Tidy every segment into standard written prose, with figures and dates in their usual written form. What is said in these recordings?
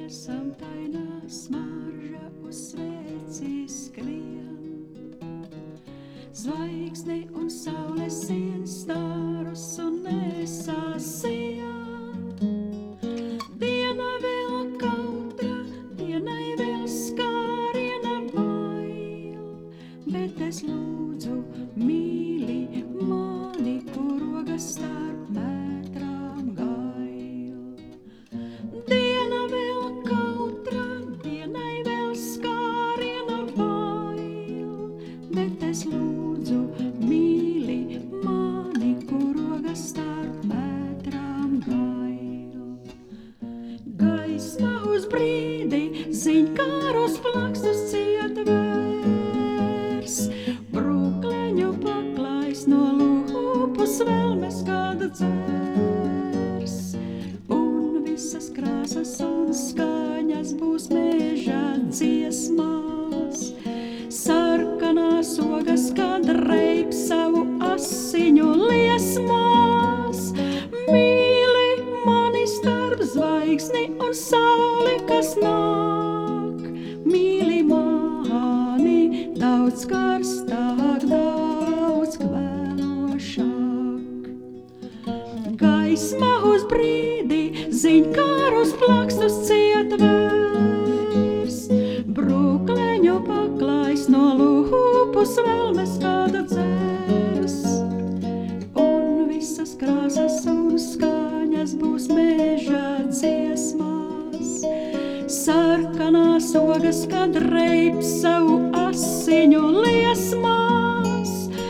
samtainā smarža uz sveci skrien. Zvaigzne un saule sien stārus un nesasien. Diena vēl kautra, dienai vēl skāriena bail, bet es lūdzu, mīli mani, kur rogas starp metrām gail. Diena vēl kautra, dienai vēl skāriena bail, bet es lūdzu, mīli mani, kur rogas starp metrām gail. Gaisma uz brīdi, ziņkāros plakstus ciet vērs, brūkleņu paklājs no lūpus vēlmes kāda dzērs, un visas krāsas un skaņas būs meža dziesmās. Sarkanās ogas, kad reib savu asiņu liesmās, mīli mani starp zvaigzni un sauli, kas nāk. Mīli mani daudz karstāk, daudz kvēlošāk. Gaisma uz brīdi, ziņkārus plakstus ciet vērs, brūkleņu paklājs no lūpus vēlmes kāda dzērs, un visas krāsas un skaņas būs meža dziesmās. Sarkanās ogas, kad reib savu asiņu liesmās,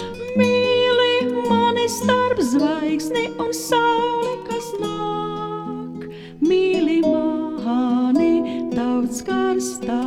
mīli mani starp zvaigzni un sauli, kas nāk. Mīli mani daudz karstāk.